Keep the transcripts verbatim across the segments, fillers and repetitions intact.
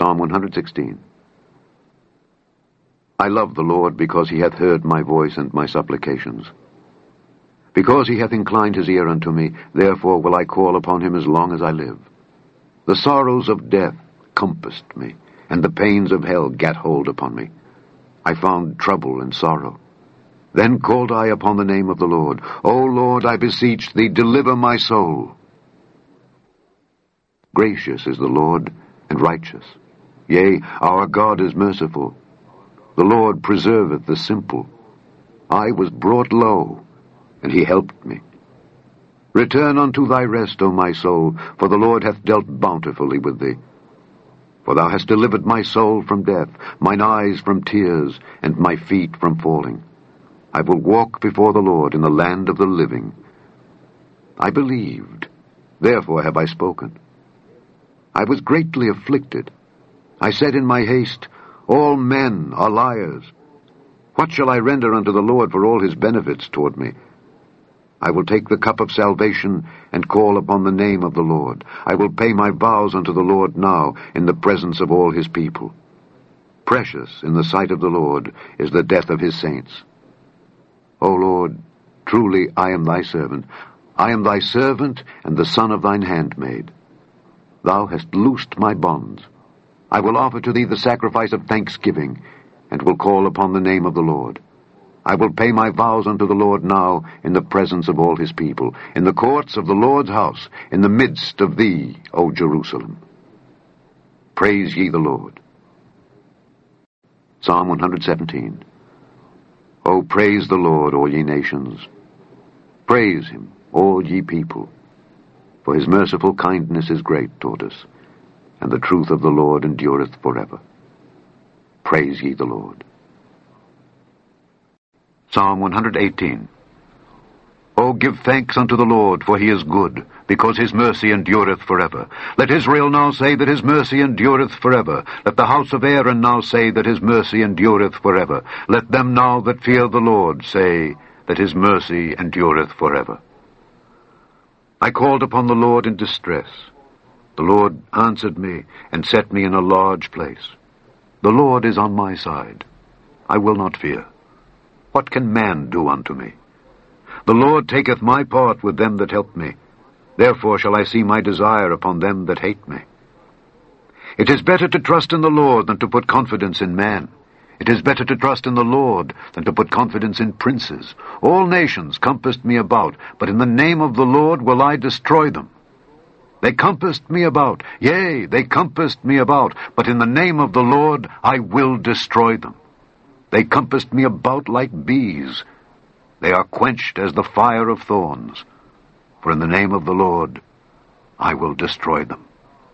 Psalm one hundred sixteen. I love the Lord because he hath heard my voice and my supplications. Because he hath inclined his ear unto me, therefore will I call upon him as long as I live. The sorrows of death compassed me, and the pains of hell gat hold upon me. I found trouble and sorrow. Then called I upon the name of the Lord. O Lord, I beseech thee, deliver my soul. Gracious is the Lord, and righteous. Yea, our God is merciful. The Lord preserveth the simple. I was brought low, and he helped me. Return unto thy rest, O my soul, for the Lord hath dealt bountifully with thee. For thou hast delivered my soul from death, mine eyes from tears, and my feet from falling. I will walk before the Lord in the land of the living. I believed, therefore have I spoken. I was greatly afflicted. I said in my haste, all men are liars. What shall I render unto the Lord for all his benefits toward me? I will take the cup of salvation and call upon the name of the Lord. I will pay my vows unto the Lord now in the presence of all his people. Precious in the sight of the Lord is the death of his saints. O Lord, truly I am thy servant. I am thy servant and the son of thine handmaid. Thou hast loosed my bonds. I will offer to thee the sacrifice of thanksgiving, and will call upon the name of the Lord. I will pay my vows unto the Lord now in the presence of all his people, in the courts of the Lord's house, in the midst of thee, O Jerusalem. Praise ye the Lord. Psalm one hundred seventeen. O praise the Lord, all ye nations. Praise him, all ye people. For his merciful kindness is great toward us, and the truth of the Lord endureth forever. Praise ye the Lord. Psalm one hundred eighteen. O give thanks unto the Lord, for he is good, because his mercy endureth forever. Let Israel now say that his mercy endureth forever. Let the house of Aaron now say that his mercy endureth forever. Let them now that fear the Lord say that his mercy endureth forever. I called upon the Lord in distress. The Lord answered me and set me in a large place. The Lord is on my side. I will not fear. What can man do unto me? The Lord taketh my part with them that help me. Therefore shall I see my desire upon them that hate me. It is better to trust in the Lord than to put confidence in man. It is better to trust in the Lord than to put confidence in princes. All nations compassed me about, but in the name of the Lord will I destroy them. They compassed me about, yea, they compassed me about, but in the name of the Lord I will destroy them. They compassed me about like bees. They are quenched as the fire of thorns. For in the name of the Lord I will destroy them.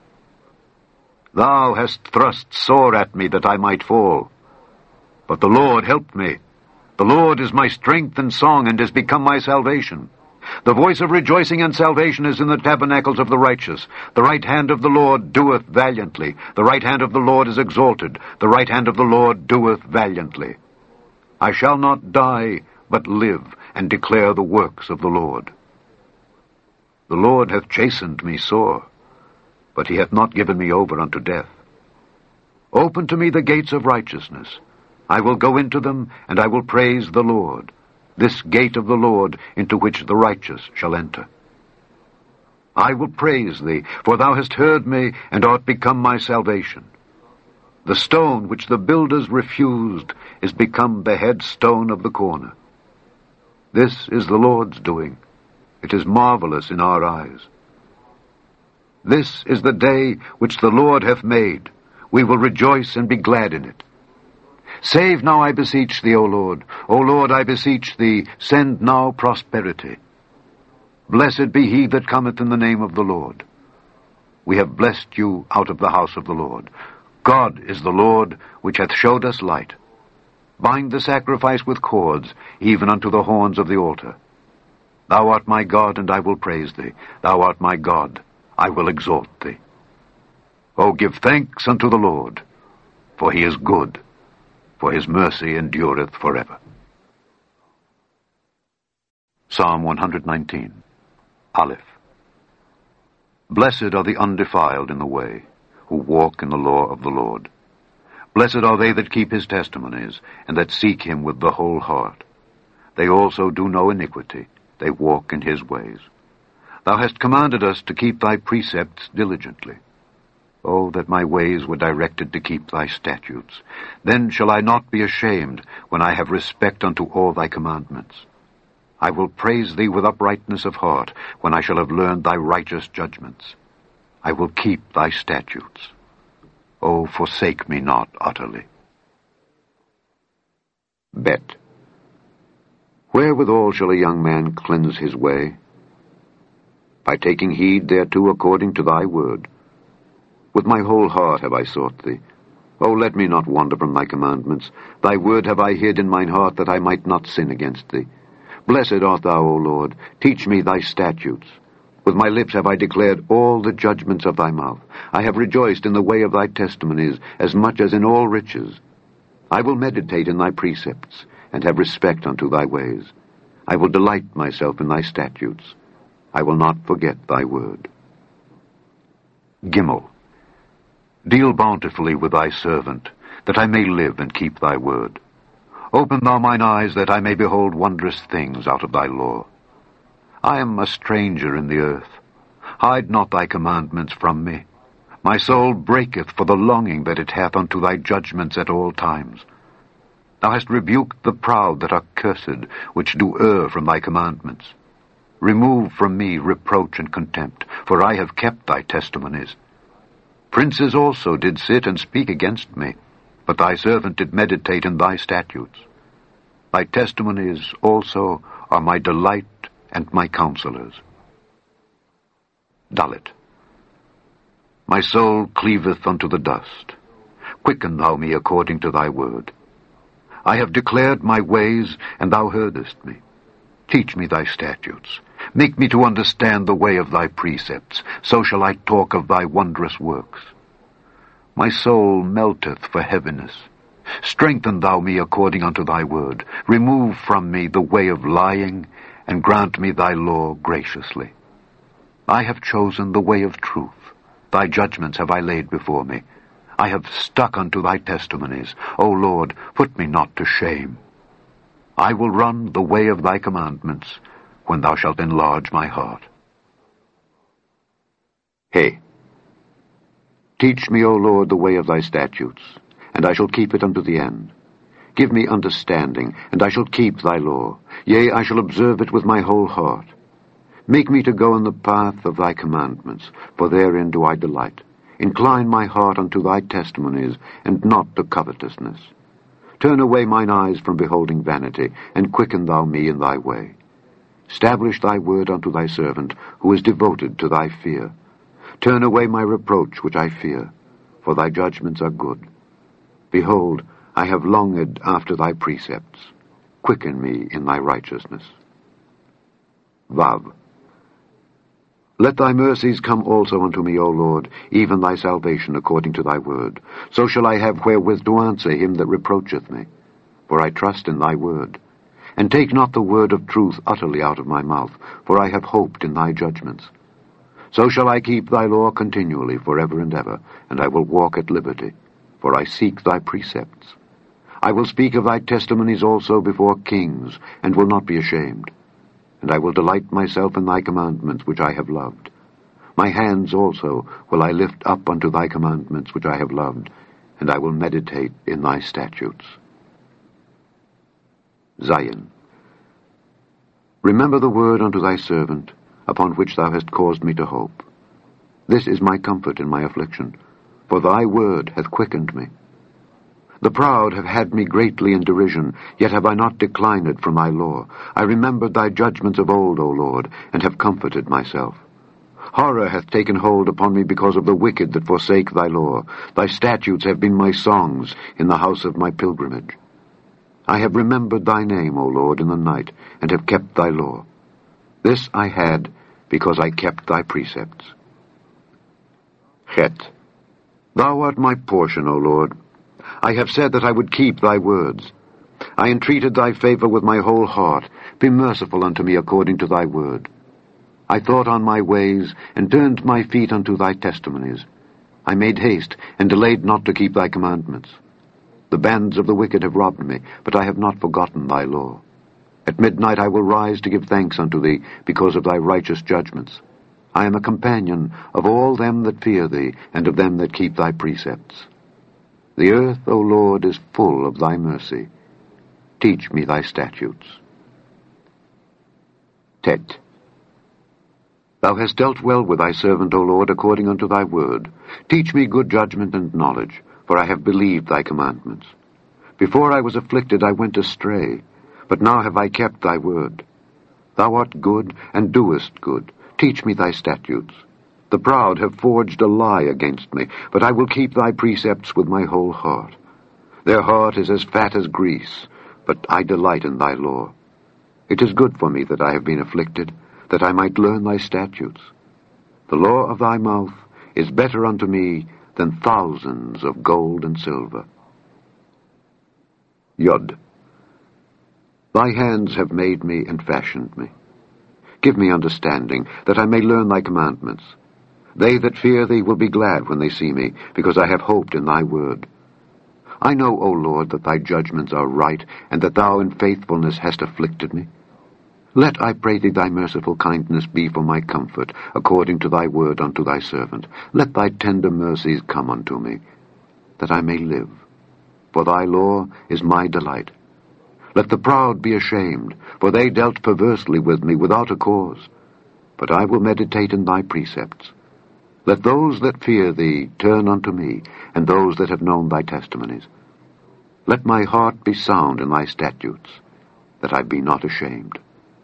Thou hast thrust sore at me that I might fall. But the Lord helped me. The Lord is my strength and song, and is become my salvation. The voice of rejoicing and salvation is in the tabernacles of the righteous. The right hand of the Lord doeth valiantly. The right hand of the Lord is exalted. The right hand of the Lord doeth valiantly. I shall not die, but live, and declare the works of the Lord. The Lord hath chastened me sore, but he hath not given me over unto death. Open to me the gates of righteousness. I will go into them, and I will praise the Lord, this gate of the Lord into which the righteous shall enter. I will praise thee, for thou hast heard me, and art become my salvation. The stone which the builders refused is become the headstone of the corner. This is the Lord's doing. It is marvelous in our eyes. This is the day which the Lord hath made. We will rejoice and be glad in it. Save now, I beseech thee, O Lord. O Lord, I beseech thee, send now prosperity. Blessed be he that cometh in the name of the Lord. We have blessed you out of the house of the Lord. God is the Lord, which hath showed us light. Bind the sacrifice with cords, even unto the horns of the altar. Thou art my God, and I will praise thee. Thou art my God, I will exalt thee. O give thanks unto the Lord, for he is good, for his mercy endureth forever. Psalm one hundred nineteen. Aleph. Blessed are the undefiled in the way, who walk in the law of the Lord. Blessed are they that keep his testimonies, and that seek him with the whole heart. They also do no iniquity, they walk in his ways. Thou hast commanded us to keep thy precepts diligently. Oh, that my ways were directed to keep thy statutes. Then shall I not be ashamed when I have respect unto all thy commandments. I will praise thee with uprightness of heart when I shall have learned thy righteous judgments. I will keep thy statutes. Oh, forsake me not utterly. Bet. Wherewithal shall a young man cleanse his way? By taking heed thereto according to thy word. With my whole heart have I sought thee. O let me not wander from thy commandments. Thy word have I hid in mine heart, that I might not sin against thee. Blessed art thou, O Lord. Teach me thy statutes. With my lips have I declared all the judgments of thy mouth. I have rejoiced in the way of thy testimonies, as much as in all riches. I will meditate in thy precepts, and have respect unto thy ways. I will delight myself in thy statutes. I will not forget thy word. Gimel. Deal bountifully with thy servant, that I may live and keep thy word. Open thou mine eyes, that I may behold wondrous things out of thy law. I am a stranger in the earth. Hide not thy commandments from me. My soul breaketh for the longing that it hath unto thy judgments at all times. Thou hast rebuked the proud that are cursed, which do err from thy commandments. Remove from me reproach and contempt, for I have kept thy testimonies. Princes also did sit and speak against me, but thy servant did meditate in thy statutes. Thy testimonies also are my delight and my counselors. Dalet. My soul cleaveth unto the dust. Quicken thou me according to thy word. I have declared my ways, and thou heardest me. Teach me thy statutes. Make me to understand the way of thy precepts. So shall I talk of thy wondrous works. My soul melteth for heaviness. Strengthen thou me according unto thy word. Remove from me the way of lying, and grant me thy law graciously. I have chosen the way of truth. Thy judgments have I laid before me. I have stuck unto thy testimonies. O Lord, put me not to shame. I will run the way of thy commandments, when thou shalt enlarge my heart. Hey. Teach me, O Lord, the way of thy statutes, and I shall keep it unto the end. Give me understanding, and I shall keep thy law. Yea, I shall observe it with my whole heart. Make me to go in the path of thy commandments, for therein do I delight. Incline my heart unto thy testimonies, and not to covetousness. Turn away mine eyes from beholding vanity, and quicken thou me in thy way. Establish thy word unto thy servant, who is devoted to thy fear. Turn away my reproach which I fear, for thy judgments are good. Behold, I have longed after thy precepts. Quicken me in thy righteousness. Vav. Let thy mercies come also unto me, O Lord, even thy salvation according to thy word. So shall I have wherewith to answer him that reproacheth me. For I trust in thy word. And take not the word of truth utterly out of my mouth, for I have hoped in thy judgments. So shall I keep thy law continually for ever and ever, and I will walk at liberty, for I seek thy precepts. I will speak of thy testimonies also before kings, and will not be ashamed. And I will delight myself in thy commandments which I have loved. My hands also will I lift up unto thy commandments which I have loved, and I will meditate in thy statutes. Zion. Remember the word unto thy servant, upon which thou hast caused me to hope. This is my comfort in my affliction, for thy word hath quickened me. The proud have had me greatly in derision, yet have I not declined from thy law. I remembered thy judgments of old, O Lord, and have comforted myself. Horror hath taken hold upon me because of the wicked that forsake thy law. Thy statutes have been my songs in the house of my pilgrimage. I have remembered thy name, O Lord, in the night, and have kept thy law. This I had because I kept thy precepts. Chet. Thou art my portion, O Lord. I have said that I would keep thy words. I entreated thy favor with my whole heart. Be merciful unto me according to thy word. I thought on my ways, and turned my feet unto thy testimonies. I made haste, and delayed not to keep thy commandments. The bands of the wicked have robbed me, but I have not forgotten thy law. At midnight I will rise to give thanks unto thee, because of thy righteous judgments. I am a companion of all them that fear thee, and of them that keep thy precepts. The earth, O Lord, is full of thy mercy. Teach me thy statutes. Tet. Thou hast dealt well with thy servant, O Lord, according unto thy word. Teach me good judgment and knowledge, for I have believed thy commandments. Before I was afflicted I went astray, but now have I kept thy word. Thou art good, and doest good. Teach me thy statutes. The proud have forged a lie against me, but I will keep thy precepts with my whole heart. Their heart is as fat as grease, but I delight in thy law. It is good for me that I have been afflicted, that I might learn thy statutes. The law of thy mouth is better unto me than thousands of gold and silver. Yod. Thy hands have made me and fashioned me. Give me understanding, that I may learn thy commandments. They that fear thee will be glad when they see me, because I have hoped in thy word. I know, O Lord, that thy judgments are right, and that thou in faithfulness hast afflicted me. Let, I pray thee, thy merciful kindness be for my comfort, according to thy word unto thy servant. Let thy tender mercies come unto me, that I may live. For thy law is my delight. Let the proud be ashamed, for they dealt perversely with me without a cause. But I will meditate in thy precepts. Let those that fear thee turn unto me, and those that have known thy testimonies. Let my heart be sound in thy statutes, that I be not ashamed.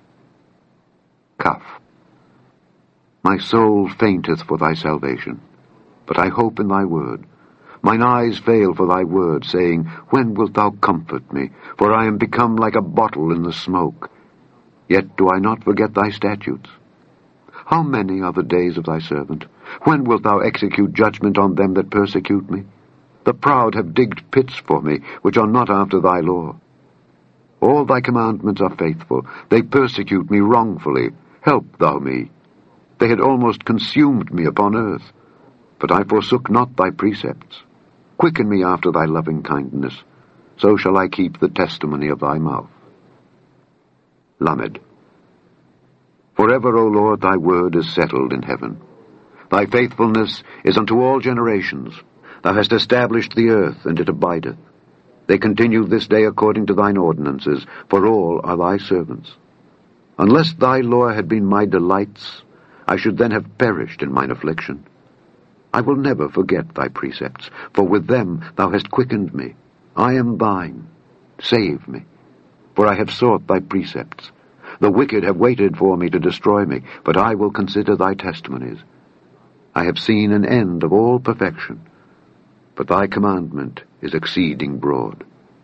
Kaf. My soul fainteth for thy salvation, but I hope in thy word. Mine eyes fail for thy word, saying, When wilt thou comfort me? For I am become like a bottle in the smoke. Yet do I not forget thy statutes. How many are the days of thy servant? When wilt thou execute judgment on them that persecute me? The proud have digged pits for me, which are not after thy law. All thy commandments are faithful. They persecute me wrongfully. Help thou me. They had almost consumed me upon earth, but I forsook not thy precepts. Quicken me after thy loving kindness, so shall I keep the testimony of thy mouth. Lamed. Forever, O Lord, thy word is settled in heaven. Thy faithfulness is unto all generations. Thou hast established the earth, and it abideth. They continue this day according to thine ordinances, for all are thy servants. Unless thy law had been my delights, I should then have perished in mine affliction. I will never forget thy precepts, for with them thou hast quickened me. I am thine. Save me, for I have sought thy precepts. The wicked have waited for me to destroy me, but I will consider thy testimonies. I have seen an end of all perfection, but thy commandment is exceeding broad.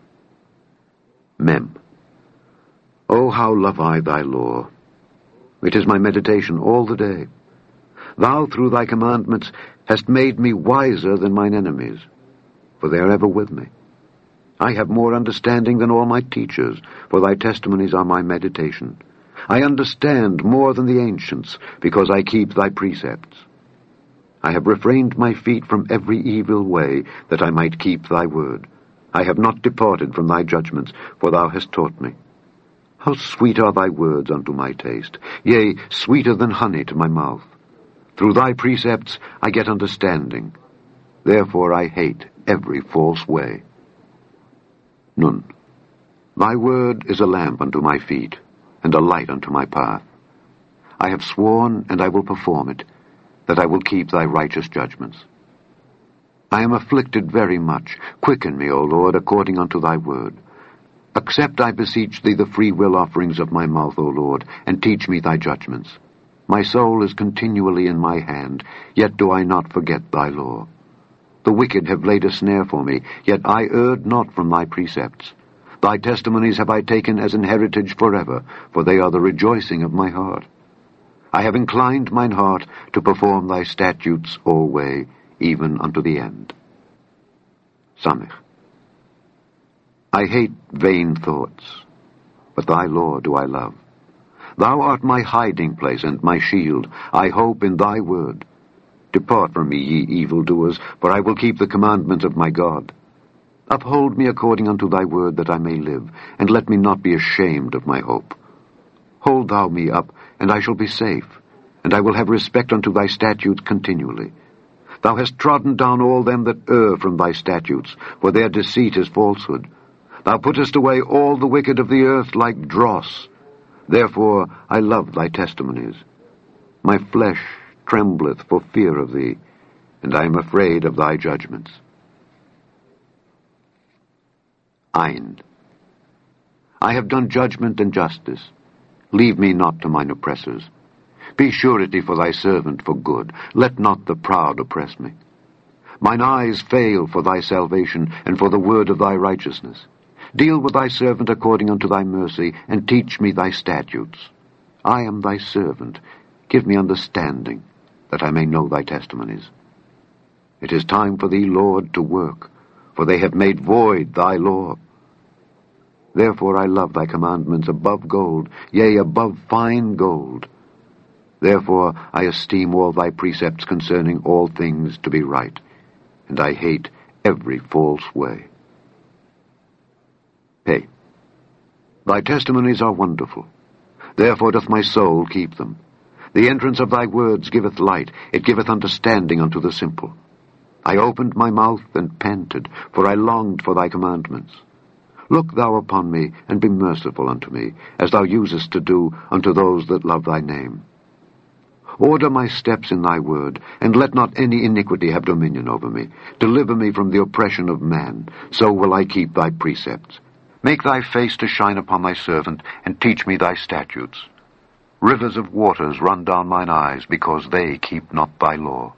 Mem. O how love I thy law! It is my meditation all the day. Thou, through thy commandments, hast made me wiser than mine enemies, for they are ever with me. I have more understanding than all my teachers, for thy testimonies are my meditation. I understand more than the ancients, because I keep thy precepts. I have refrained my feet from every evil way, that I might keep thy word. I have not departed from thy judgments, for thou hast taught me. How sweet are thy words unto my taste, yea, sweeter than honey to my mouth. Through thy precepts I get understanding. Therefore I hate every false way. Nun. Thy word is a lamp unto my feet, and a light unto my path. I have sworn, and I will perform it, that I will keep thy righteous judgments. I am afflicted very much. Quicken me, O Lord, according unto thy word. Accept, I beseech thee, the free will offerings of my mouth, O Lord, and teach me thy judgments. My soul is continually in my hand, yet do I not forget thy law. The wicked have laid a snare for me, yet I erred not from thy precepts. Thy testimonies have I taken as an heritage forever, for they are the rejoicing of my heart. I have inclined mine heart to perform thy statutes alway, even unto the end. Samech. I hate vain thoughts, but thy law do I love. Thou art my hiding place and my shield. I hope in thy word. Depart from me, ye evildoers, for I will keep the commandments of my God. Uphold me according unto thy word, that I may live, and let me not be ashamed of my hope. Hold thou me up, and I shall be safe, and I will have respect unto thy statutes continually. Thou hast trodden down all them that err from thy statutes, for their deceit is falsehood. Thou puttest away all the wicked of the earth like dross. Therefore I love thy testimonies. My flesh trembleth for fear of thee, and I am afraid of thy judgments. Ein. I have done judgment and justice. Leave me not to mine oppressors. Be surety for thy servant for good. Let not the proud oppress me. Mine eyes fail for thy salvation, and for the word of thy righteousness. Deal with thy servant according unto thy mercy, and teach me thy statutes. I am thy servant. Give me understanding, that I may know thy testimonies. It is time for thee, Lord, to work, for they have made void thy law. Therefore I love thy commandments above gold, yea, above fine gold. Therefore I esteem all thy precepts concerning all things to be right, and I hate every false way. Hey, thy testimonies are wonderful. Therefore doth my soul keep them. The entrance of thy words giveth light, it giveth understanding unto the simple. I opened my mouth and panted, for I longed for thy commandments. Look thou upon me, and be merciful unto me, as thou usest to do unto those that love thy name. Order my steps in thy word, and let not any iniquity have dominion over me. Deliver me from the oppression of man, so will I keep thy precepts. Make thy face to shine upon thy servant, and teach me thy statutes. Rivers of waters run down mine eyes, because they keep not thy law.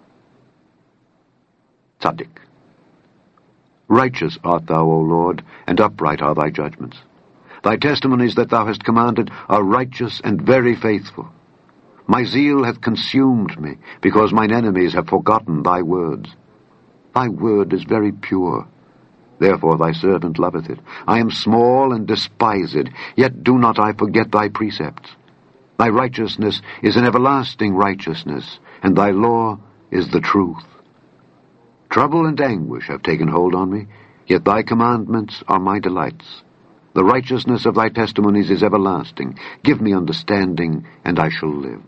Tzaddik. Righteous art thou, O Lord, and upright are thy judgments. Thy testimonies that thou hast commanded are righteous and very faithful. My zeal hath consumed me, because mine enemies have forgotten thy words. Thy word is very pure. Therefore thy servant loveth it. I am small and despised, yet do not I forget thy precepts. Thy righteousness is an everlasting righteousness, and thy law is the truth. Trouble and anguish have taken hold on me, yet thy commandments are my delights. The righteousness of thy testimonies is everlasting. Give me understanding, and I shall live.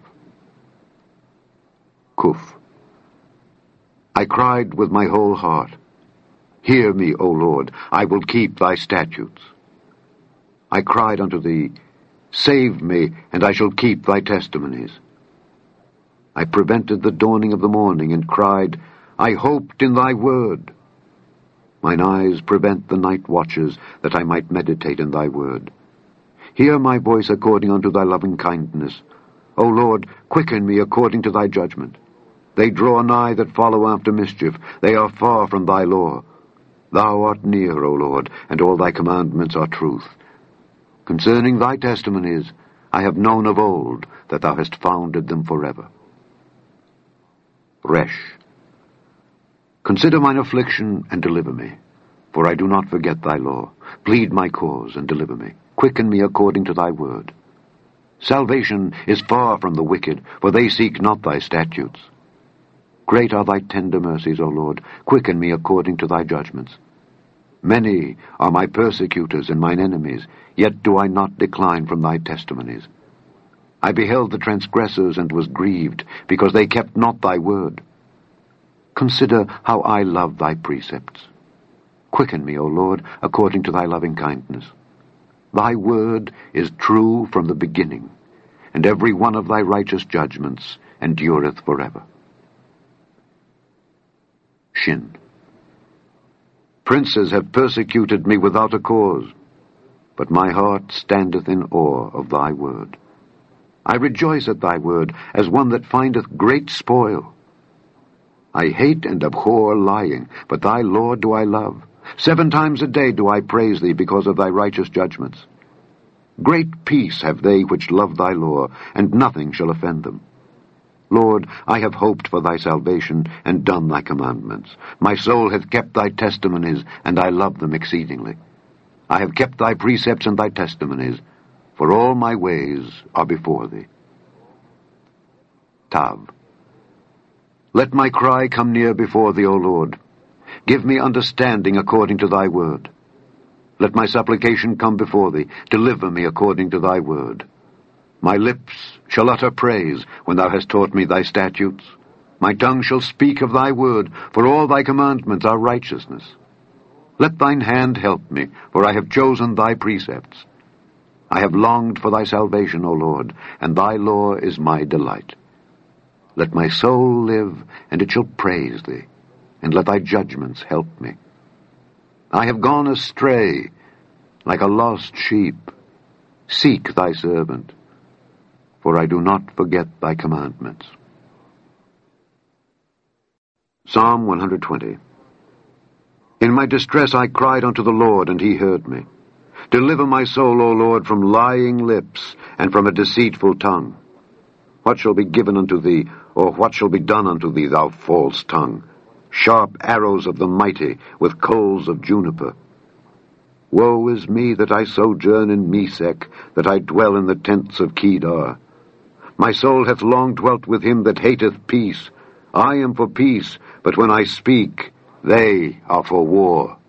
Kuf. I cried with my whole heart. Hear me, O Lord, I will keep thy statutes. I cried unto thee, Save me, and I shall keep thy testimonies. I prevented the dawning of the morning, and cried, I hoped in thy word. Mine eyes prevent the night watches, that I might meditate in thy word. Hear my voice according unto thy loving kindness. O Lord, quicken me according to thy judgment. They draw nigh that follow after mischief. They are far from thy law. Thou art near, O Lord, and all thy commandments are truth. Concerning thy testimonies, I have known of old that thou hast founded them forever. Resh. Consider mine affliction and deliver me, for I do not forget thy law. Plead my cause and deliver me. Quicken me according to thy word. Salvation is far from the wicked, for they seek not thy statutes. Great are thy tender mercies, O Lord. Quicken me according to thy judgments. Many are my persecutors and mine enemies, yet do I not decline from thy testimonies. I beheld the transgressors and was grieved, because they kept not thy word. Consider how I love thy precepts. Quicken me, O Lord, according to thy loving kindness. Thy word is true from the beginning, and every one of thy righteous judgments endureth forever. Shin. Princes have persecuted me without a cause, but my heart standeth in awe of thy word. I rejoice at thy word as one that findeth great spoil. I hate and abhor lying, but thy law do I love. Seven times a day do I praise thee because of thy righteous judgments. Great peace have they which love thy law, and nothing shall offend them. Lord, I have hoped for thy salvation, and done thy commandments. My soul hath kept thy testimonies, and I love them exceedingly. I have kept thy precepts and thy testimonies, for all my ways are before thee. Tav. Let my cry come near before thee, O Lord. Give me understanding according to thy word. Let my supplication come before thee. Deliver me according to thy word. My lips shall utter praise when thou hast taught me thy statutes. My tongue shall speak of thy word, for all thy commandments are righteousness. Let thine hand help me, for I have chosen thy precepts. I have longed for thy salvation, O Lord, and thy law is my delight. Let my soul live, and it shall praise thee, and let thy judgments help me. I have gone astray, like a lost sheep. Seek thy servant, for I do not forget thy commandments. Psalm one hundred twenty. In my distress I cried unto the Lord, and he heard me. Deliver my soul, O Lord, from lying lips, and from a deceitful tongue. What shall be given unto thee, or what shall be done unto thee, thou false tongue? Sharp arrows of the mighty, with coals of juniper. Woe is me that I sojourn in Mesech, that I dwell in the tents of Kedar. My soul hath long dwelt with him that hateth peace. I am for peace, but when I speak, they are for war.